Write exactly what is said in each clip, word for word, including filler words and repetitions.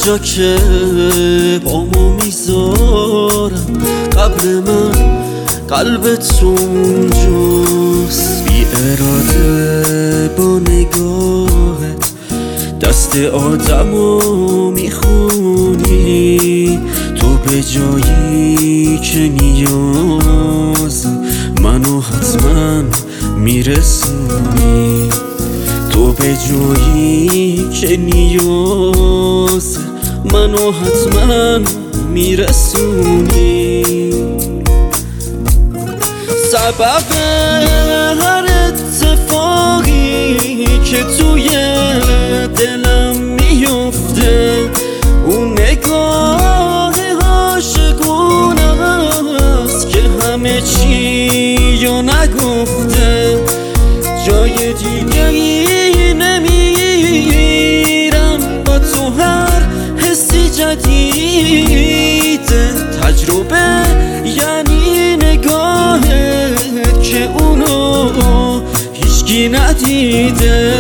جا که پامو میذارم قبل من قلبت اونجاست. بی اراده با نگاهت دست آدمو میخونی، تو به جایی که نیاز منو حتما میرسونی، تو به جایی که نیاز منو حتما میرسونی. سبب هر اتفاقی که توی دلم میفته اون نگاه عاشقونه است که همه چی رو نگفته. جای دیگری نمیرم با تو، هر حسی جدیده تجربه یعنی نگاهت که اونو هیچکی ندیده.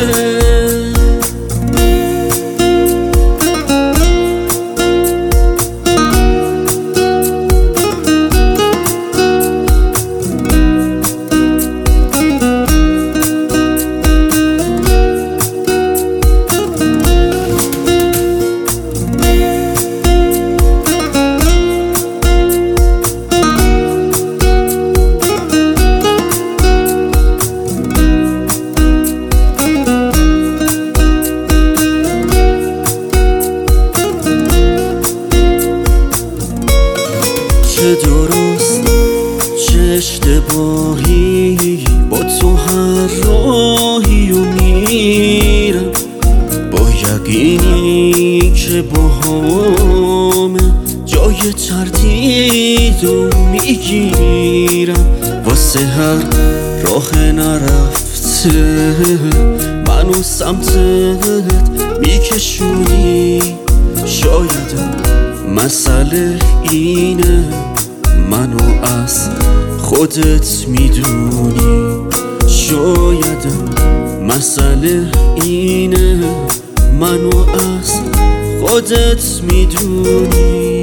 چه درست چه اشتباهی با تو هر راهی و میرم، با یقینی که با همه جای تردید و میگیرم. واسه هر راه نرفته منو سمتت میکشونی. شایدم مسئله اینه منو از خودت میدونی، شایدم مسئله اینه منو از خودت میدونی.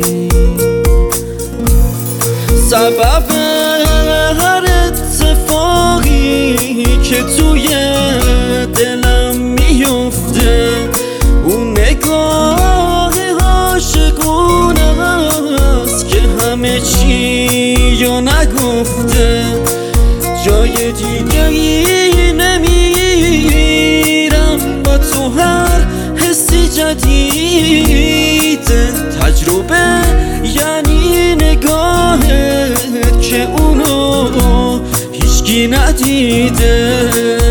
سبب هر اتفاقی که توی دلم میفته اون نگاه عاشقونه است که همه چی رو نگفته. جای دیگری نمیرم با تو، هر حسی جدیده تجربه یعنی نگاهت که اونو هیچکی ندیده.